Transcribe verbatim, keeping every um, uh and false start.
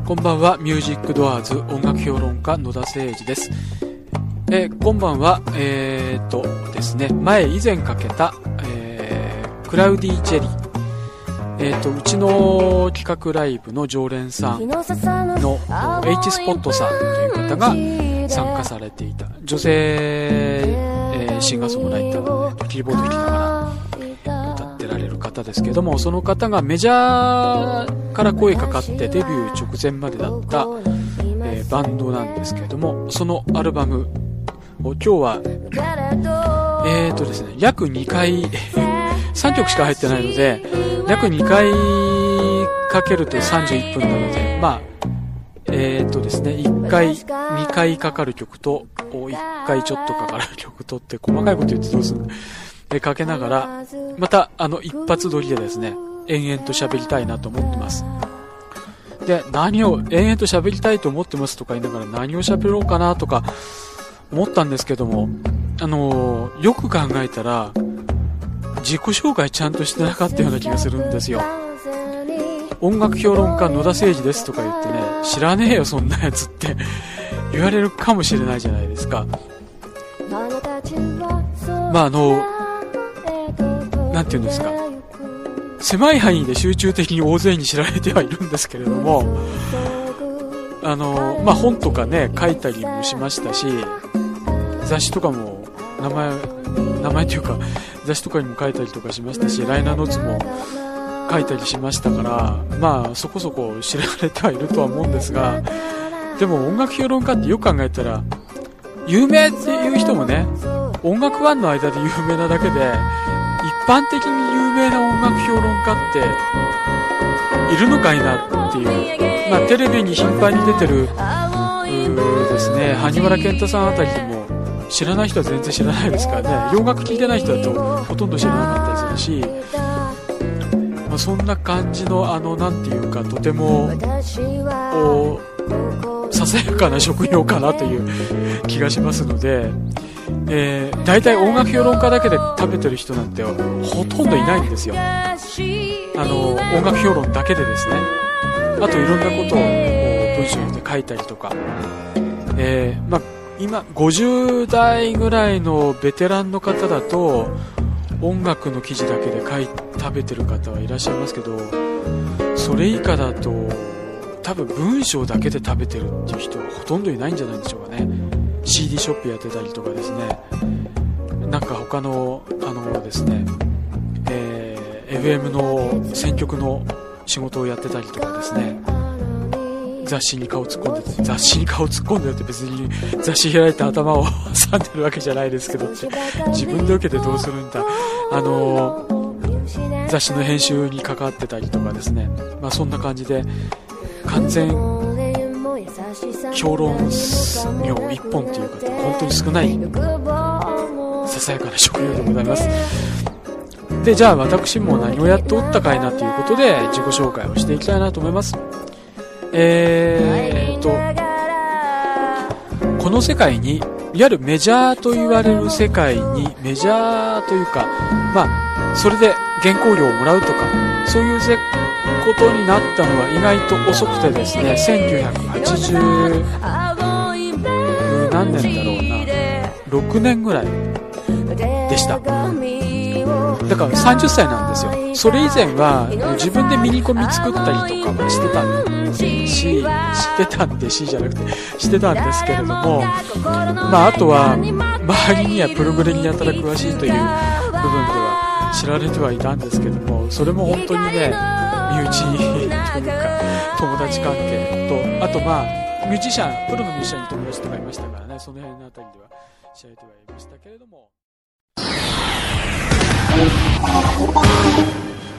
こんばんは。ミュージックドアーズ音楽評論家野田誠二です。えー、今晩はえー、っとですね前以前かけた、えー、クラウディ・ジェリー、えー、っとうちの企画ライブの常連さんの H スポットさんという方が参加されていた女性、えー、シンガーソングライター、キーボード弾きながら歌ってられる方ですけども、その方がメジャーから声かかってデビュー直前までだった、えー、バンドなんですけれども、そのアルバムを今日はえーとですね約にかいさんきょくしか入ってないので、約にかいかけるとさんじゅういっぷんなので、まあえーとですねいっかいにかいかかる曲といっかいちょっとかかる曲とって細かいこと言ってどうするでかけながら、またあの一発撮りでですね延々と喋りたいなと思ってます。で、何を延々と喋りたいと思ってますとか言いながら何を喋ろうかなとか思ったんですけども、あのー、よく考えたら自己紹介ちゃんとしてなかったような気がするんですよ。音楽評論家野田誠二ですとか言ってね、知らねえよそんなやつって言われるかもしれないじゃないですか。まああのなんていうんですか、狭い範囲で集中的に大勢に知られてはいるんですけれども、あのまあ本とかね書いたりもしましたし、雑誌とかも名前名前というか雑誌とかにも書いたりとかしましたし、ライナーノーツも書いたりしましたから、まあそこそこ知られてはいるとは思うんですが、でも音楽評論家ってよく考えたら有名っていう人もね、音楽ファンの間で有名なだけで一般的に有名な音楽評論家っているのかいなっていう、まあテレビに頻繁に出てるですね萩原健太さんあたりでも知らない人は全然知らないですからね、洋楽聴いてない人だとほとんど知らなかったりするし、まあ、そんな感じのあのなんていうかとてもささやかな職業かなという気がしますので、えー、大体音楽評論家だけで食べてる人なんてほとんどいないんですよ。あの音楽評論だけでですね、あといろんなことを文章で書いたりとか、えーまあ、今ごじゅう代ぐらいのベテランの方だと音楽の記事だけで書い食べてる方はいらっしゃいますけど、それ以下だと多分文章だけで食べてるっていう人はほとんどいないんじゃないでしょうかね。 シーディー ショップやってたりとかですね、なんか他のあのですね、えー、エフエム の選曲の仕事をやってたりとかですね、雑誌に顔突っ込んでて、雑誌に顔突っ込んでるって別に雑誌開いて頭を挟んでるわけじゃないですけどって、自分で受けてどうするんだ、あの雑誌の編集に関わってたりとかですね、まあそんな感じで完全評論業一本という方本当に少ないささやかな職業でございます。で、じゃあ私も何をやっておったかいなということで自己紹介をしていきたいなと思います。えーっとこの世界にいわゆるメジャーと言われる世界に、メジャーというか、まあそれで原稿料をもらうとかそういうことになったのは意外と遅くてですね、せんきゅうひゃくはちじゅう何年だろうな、ろくねんぐらいでした。だからさんじゅっさいなんですよ。それ以前は自分でミニコミ作ったりとかもしてたんし、してたんでしじゃなくてしてたんですけれども、まああとは周りにはプログレにやたら詳しいという部分では知られてはいたんですけども、それも本当にね身内というか友達関係と、あとまあミュージシャン、プロのミュージシャンに友達とかいましたからね、その辺のあたりでは知られてはいましたけれども、